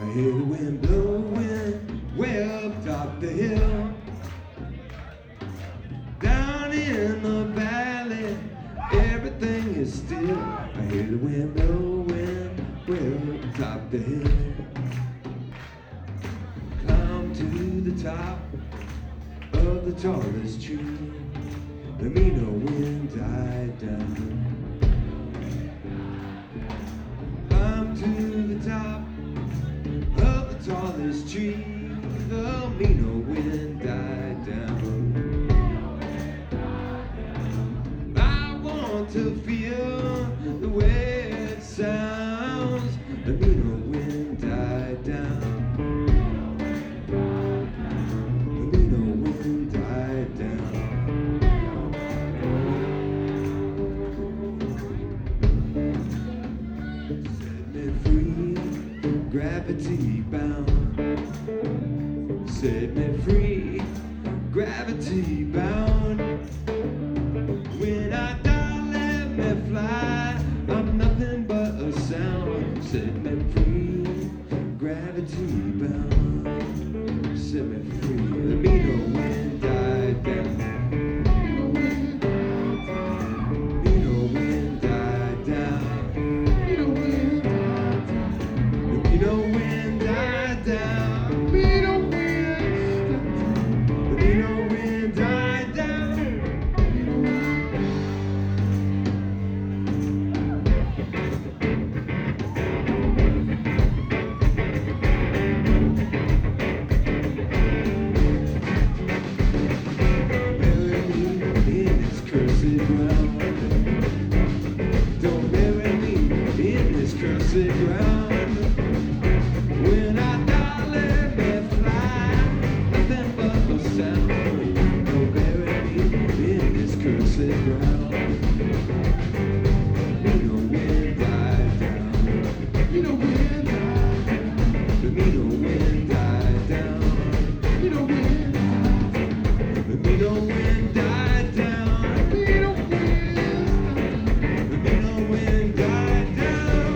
hear the wind blowing way up top the hill. Down in the valley, everything is still. I hear the wind blowing way up top the hill. Climb to the top of the tallest tree. The mean old wind died down. Climb to the top of the tallest tree. The mean old wind died down. I want to feel the way it sounds. The mean old wind died down. The mean old wind died down. Set me free, gravity bound. Set me free, gravity bound. When I die, let me fly. I'm nothing but a sound. Set me free, gravity bound. Set me free. The mean old wind died down. Mean old wind died down. The mean old wind died down. The mean old wind died down. Bury me in this cursed ground. Don't bury me in this cursed ground. When I die, let me fly. Nothing but a sound. Don't bury me in this cursed ground. Mean old wind died down. Mean old wind died down. The mean old wind died down. Mean old wind died down. The mean old wind died down. Mean old wind. The mean old wind died down.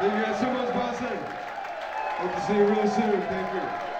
Thank you guys so much, Boston. Hope to see you real soon. Thank you.